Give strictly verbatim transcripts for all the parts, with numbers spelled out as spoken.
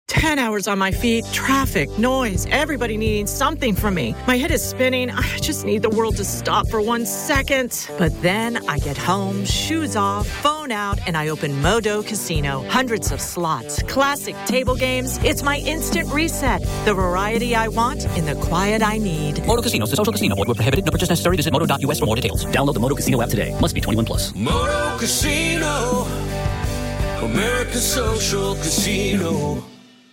ten hours on my feet, traffic, noise, everybody needing something from me. My head is spinning. I just need the world to stop for one second. But then I get home, shoes off, phone out, and I open Modo Casino. Hundreds of slots, classic table games. It's my instant reset. The variety I want in the quiet I need. Modo Casino is a social casino. Void where prohibited. No purchase necessary. Visit modo dot u s for more details. Download the Modo Casino app today. Must be twenty-one plus. Modo Casino. America's social casino.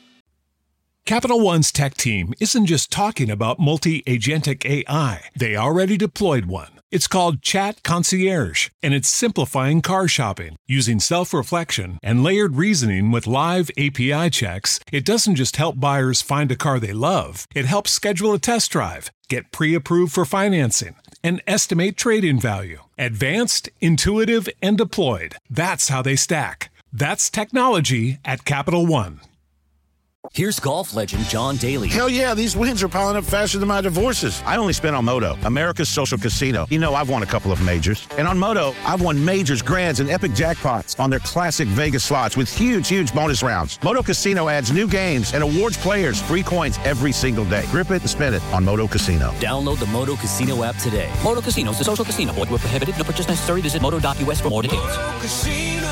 Capital One's tech team isn't just talking about multi-agentic A I. They already deployed one. It's called Chat Concierge, and it's simplifying car shopping. Using self-reflection and layered reasoning with live A P I checks, it doesn't just help buyers find a car they love. It helps schedule a test drive, get pre-approved for financing, and estimate trade-in value. Advanced, intuitive, and deployed. That's how they stack. That's technology at Capital One. Here's golf legend John Daly. Hell yeah, these wins are piling up faster than my divorces. I only spent on Moto, America's social casino. You know, I've won a couple of majors. And on Moto, I've won majors, grands, and epic jackpots on their classic Vegas slots with huge, huge bonus rounds. Moto Casino adds new games and awards players free coins every single day. Grip it and spin it on Moto Casino. Download the Moto Casino app today. Moto Casino is a social casino. Void where prohibited. No purchase necessary. Visit modo dot u s for more details. Modo Casino.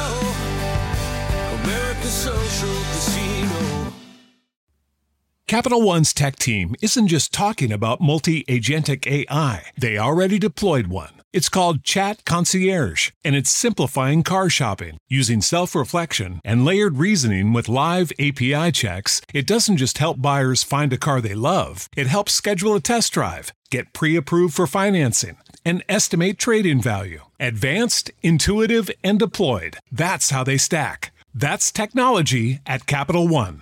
America's social casino. Capital One's tech team isn't just talking about multi-agentic A I. They already deployed one. It's called Chat Concierge, and it's simplifying car shopping. Using self-reflection and layered reasoning with live A P I checks, it doesn't just help buyers find a car they love. It helps schedule a test drive, get pre-approved for financing, and estimate trade-in value. Advanced, intuitive, and deployed. That's how they stack. That's technology at Capital One.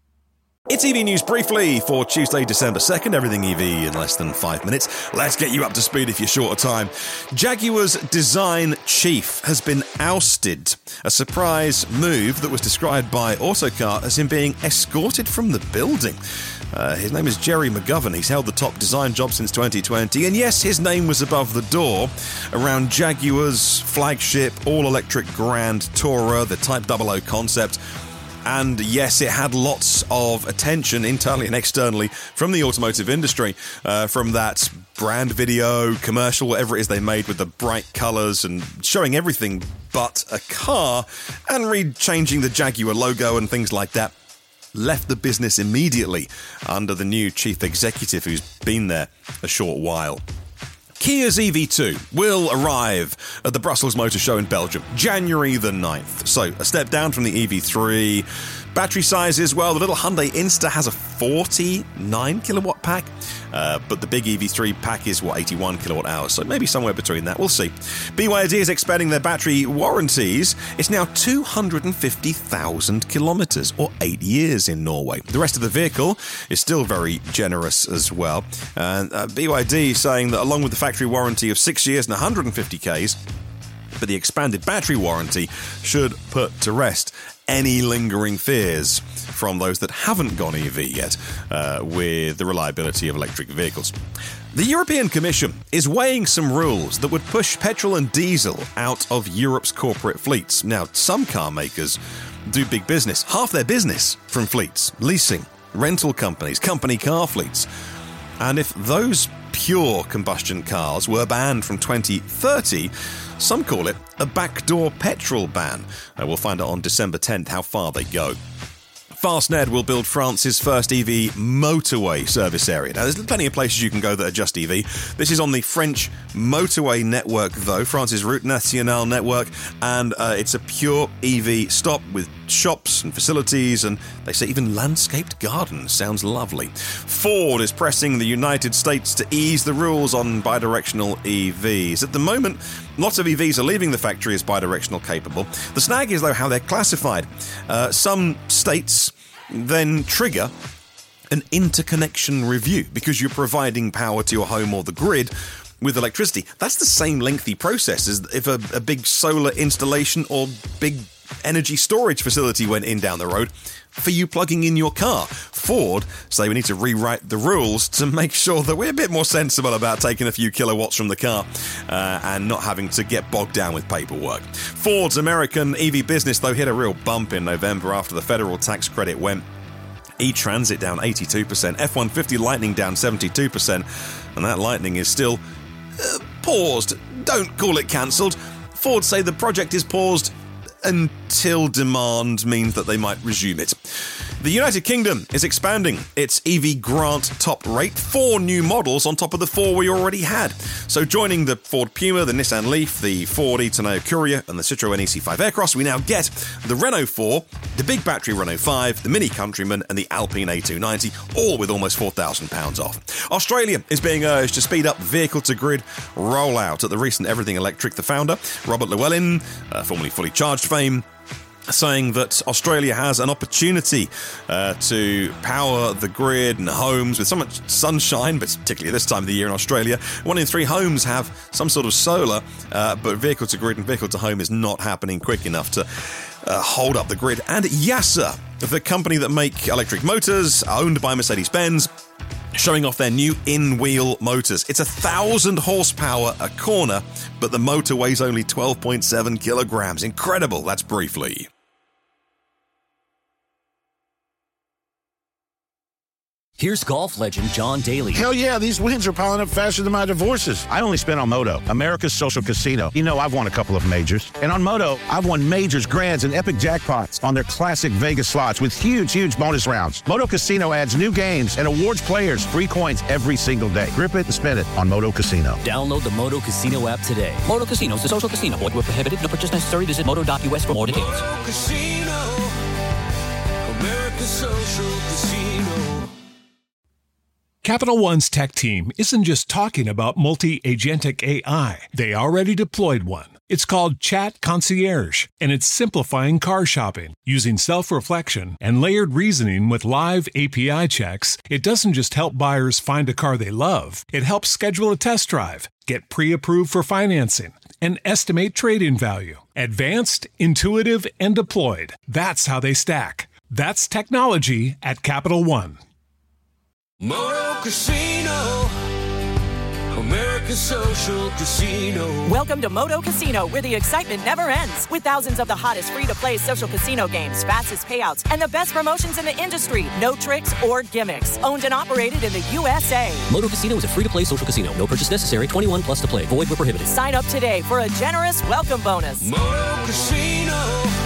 It's E V News briefly for Tuesday, December second. Everything E V in less than five minutes. Let's get you up to speed if you're short of time. Jaguar's design chief has been ousted. A surprise move that was described by Autocar as him being escorted from the building. Uh, his name is Jerry McGovern. He's held the top design job since twenty twenty. And yes, his name was above the door around Jaguar's flagship all-electric Grand Tourer, the Type double O concept. And yes, it had lots of attention internally and externally from the automotive industry, uh, from that brand video, commercial, whatever it is they made with the bright colours and showing everything but a car, and re-changing the Jaguar logo and things like that. Left the business immediately under the new chief executive who's been there a short while. Kia's E V two will arrive at the Brussels Motor Show in Belgium, January the ninth. So, a step down from the E V three. Battery sizes, well, the little Hyundai Insta has a forty-nine kilowatt pack, uh, but the big E V three pack is, what, eighty-one kilowatt hours, so maybe somewhere between that, we'll see. B Y D is expanding their battery warranties. It's now two hundred fifty thousand kilometres, or eight years in Norway. The rest of the vehicle is still very generous as well. And uh, B Y D saying that along with the factory warranty of six years and one hundred fifty kays, but the expanded battery warranty should put to rest any lingering fears from those that haven't gone E V yet uh, with the reliability of electric vehicles. The European Commission is weighing some rules that would push petrol and diesel out of Europe's corporate fleets. Now, some car makers do big business, half their business from fleets, leasing, rental companies, company car fleets. And if those pure combustion cars were banned from twenty thirty, some call it a backdoor petrol ban. Uh, we'll find out on December tenth how far they go. Fastned will build France's first E V motorway service area. Now, there's plenty of places you can go that are just E V. This is on the French motorway network, though, France's Route Nationale network, and uh, it's a pure E V stop with shops and facilities, and they say even landscaped gardens. Sounds lovely. Ford is pressing the United States to ease the rules on bidirectional E Vs. At the moment, lots of E Vs are leaving the factory as bidirectional capable. The snag is, though, how they're classified. Uh, some states then trigger an interconnection review because you're providing power to your home or the grid with electricity. That's the same lengthy process as if a, a big solar installation or big energy storage facility went in down the road for you plugging in your car. Ford say we need to rewrite the rules to make sure that we're a bit more sensible about taking a few kilowatts from the car uh, and not having to get bogged down with paperwork. Ford's American E V business, though, hit a real bump in November after the federal tax credit went E-Transit down eighty-two percent, F one fifty Lightning down seventy-two percent, and that Lightning is still uh, paused. Don't call it cancelled. Ford say the project is paused until demand means that they might resume it. The United Kingdom is expanding its E V grant top rate, four new models on top of the four we already had. So joining the Ford Puma, the Nissan Leaf, the Ford E-Tonneau Courier and the Citroën E C five Aircross, we now get the Renault four, the big battery Renault five, the Mini Countryman and the Alpine A two ninety, all with almost four thousand pounds off. Australia is being urged to speed up vehicle-to-grid rollout. At the recent Everything Electric, the founder, Robert Llewellyn, uh, formerly Fully Charged fame, saying that Australia has an opportunity uh, to power the grid and homes with so much sunshine, but particularly this time of the year in Australia. One in three homes have some sort of solar, uh, but vehicle to grid and vehicle to home is not happening quick enough to uh, hold up the grid. And YASA, the company that make electric motors, owned by Mercedes-Benz, showing off their new in-wheel motors. It's a thousand horsepower a corner, but the motor weighs only twelve point seven kilograms. Incredible. That's briefly. Here's golf legend John Daly. Hell yeah, these wins are piling up faster than my divorces. I only spent on Moto, America's social casino. You know, I've won a couple of majors. And on Moto, I've won majors, grands, and epic jackpots on their classic Vegas slots with huge, huge bonus rounds. Moto Casino adds new games and awards players free coins every single day. Grip it and spin it on Moto Casino. Download the Moto Casino app today. Moto Casino is a social casino. Void where prohibited. No purchase necessary. Visit moto dot U S for more details. Moto Casino, America's social casino. Capital One's tech team isn't just talking about multi-agentic A I. They already deployed one. It's called Chat Concierge, and it's simplifying car shopping. Using self-reflection and layered reasoning with live A P I checks, it doesn't just help buyers find a car they love. It helps schedule a test drive, get pre-approved for financing, and estimate trade-in value. Advanced, intuitive, and deployed. That's how they stack. That's technology at Capital One. Moto Casino, America's social casino. Welcome to Moto Casino, where the excitement never ends. With thousands of the hottest free-to-play social casino games, fastest payouts, and the best promotions in the industry. No tricks or gimmicks. Owned and operated in the U S A. Moto Casino is a free-to-play social casino. No purchase necessary. twenty-one plus to play. Void where prohibited. Sign up today for a generous welcome bonus. Moto Casino,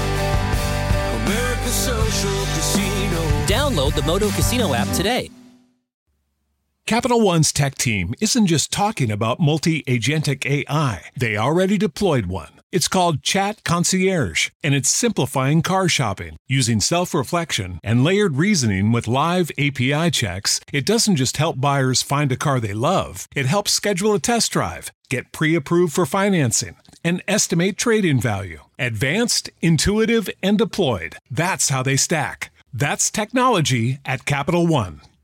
America's social casino. Download the Moto Casino app today. Capital One's tech team isn't just talking about multi-agentic A I. They already deployed one. It's called Chat Concierge, and it's simplifying car shopping. Using self-reflection and layered reasoning with live A P I checks, it doesn't just help buyers find a car they love. It helps schedule a test drive, get pre-approved for financing, and estimate trade-in value. Advanced, intuitive, and deployed. That's how they stack. That's technology at Capital One.